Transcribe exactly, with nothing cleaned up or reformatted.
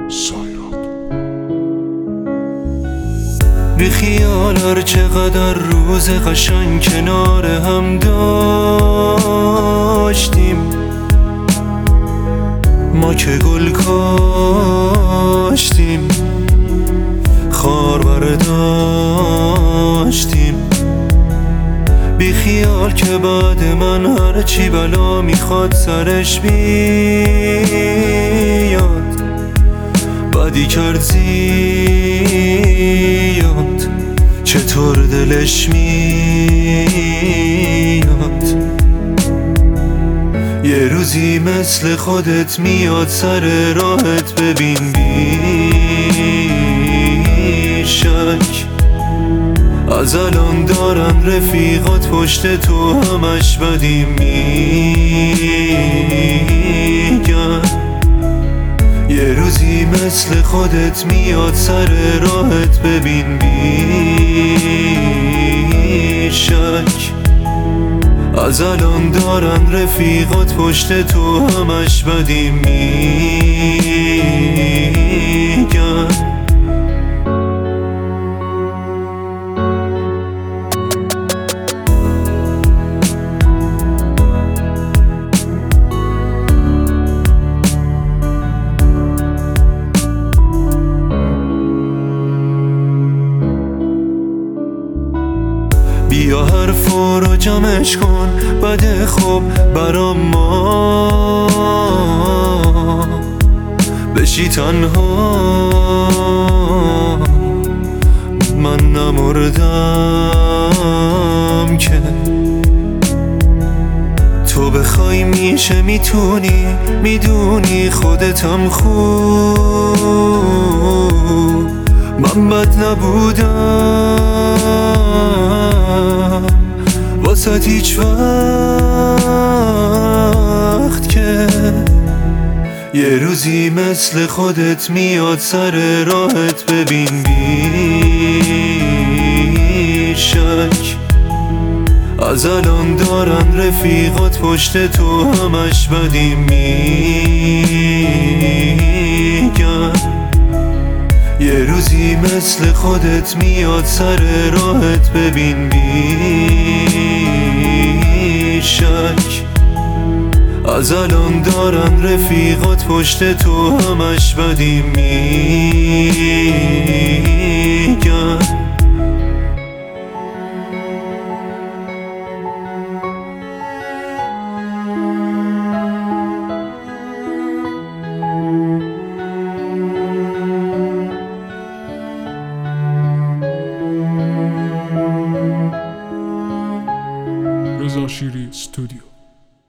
سایراد. بی خیال هر چقدر روز قشنگ کنار هم داشتیم، ما که گل کاشتیم، خار برداشتیم. بی خیال که بعد من هر چی بلا میخواد سرش بیاد، بدی کرد زیاد، چطور دلش میاد. یه روزی مثل خودت میاد سر راهت، ببین بی شک از الان دارن رفیقات پشت تو همش بدی میگن. یه روزی مثل خودت میاد سر راهت، ببین بی شک از الان دارن رفیقات پشت تو همش بدی میگن. بیا حرفا رو جمعش کن، بده خوب برام ما بشی تنها. من نمردم که تو بخوای میشه، میتونی، میدونی خودتم خوب. من بد نبودم واسه هیچ وقت که یه روزی مثل خودت میاد سر راهت، ببین بی شک از الان دارن رفیقات پشت تو همش بدی میگن. یه روزی مثل خودت میاد سر راهت، ببین بی شک از الان دارن رفیقات پشت تو همش بدی میگن. رضا شیری استودیو.